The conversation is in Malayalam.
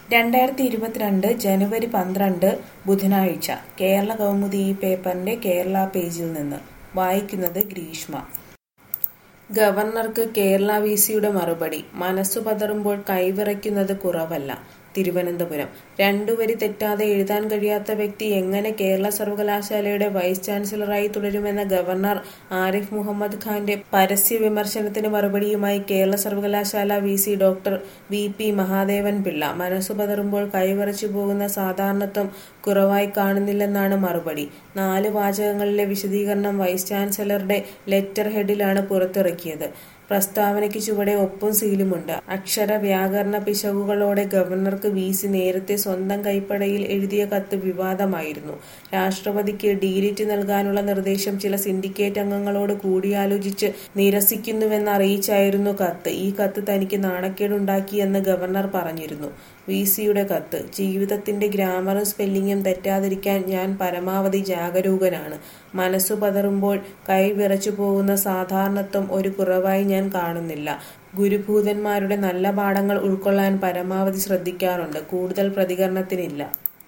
2022 ജനുവരി 12 ബുധനാഴ്ച കേരള കൗമുദി ഈ പേപ്പറിന്റെ കേരള പേജിൽ നിന്ന് വായിക്കുന്നത് ഗ്രീഷ്മ. ഗവർണർക്ക് കേരള വിസിയുടെ മറുപടി. മനസ്സു പതറുമ്പോൾ കൈവിറയ്ക്കുന്നത് കുറവല്ല. തിരുവനന്തപുരം. രണ്ടുവരി തെറ്റാതെ എഴുതാൻ കഴിയാത്ത വ്യക്തി എങ്ങനെ കേരള സർവകലാശാലയുടെ വൈസ് ചാൻസലറായി തുടരുമെന്ന ഗവർണർ ആരിഫ് മുഹമ്മദ് ഖാന്റെ പരസ്യ വിമർശനത്തിന് മറുപടിയുമായി കേരള സർവകലാശാല VC doctor V P. Mahadevan Pillai. മനസ്സു പതറുമ്പോൾ കൈവിറച്ചു പോകുന്ന സാധാരണത്വം കുറവായി കാണുന്നില്ലെന്നാണ് മറുപടി. 4 വാചകങ്ങളിലെ വിശദീകരണം വൈസ് ചാൻസലറുടെ ലെറ്റർ ഹെഡിലാണ് പുറത്തിറക്കിയത്. പ്രസ്താവനയ്ക്ക് ചുവടെ ഒപ്പും സീലുമുണ്ട്. അക്ഷര വ്യാകരണ പിശകുകളോടെ ഗവർണർക്ക് വിസി നേരത്തെ സ്വന്തം കൈപ്പടയിൽ എഴുതിയ കത്ത് വിവാദമായിരുന്നു. രാഷ്ട്രപതിക്ക് ഡീലിറ്റ് നൽകാനുള്ള നിർദ്ദേശം ചില സിൻഡിക്കേറ്റ് അംഗങ്ങളോട് കൂടിയാലോചിച്ച് നിരസിക്കുന്നുവെന്ന് അറിയിച്ചായിരുന്നു കത്ത്. ഈ കത്ത് തനിക്ക് നാണക്കേടുണ്ടാക്കിയെന്ന് ഗവർണർ പറഞ്ഞിരുന്നു. വിസിയുടെ കത്ത്. ജീവിതത്തിന്റെ ഗ്രാമറും സ്പെല്ലിങ്ങും തെറ്റാതിരിക്കാൻ ഞാൻ പരമാവധി ജാഗരൂകനാണ്. മനസ്സു പതറുമ്പോൾ കൈ വിറച്ചു പോകുന്ന സാധാരണത്വം ഒരു കുറവായി ഞാൻ കാണുന്നില്ല. ഗുരുഭൂതന്മാരുടെ നല്ല പാഠങ്ങൾ ഉൾക്കൊള്ളാൻ പരമാവധി ശ്രദ്ധിക്കാറുണ്ട്. കൂടുതൽ പ്രതികരണത്തിനില്ല.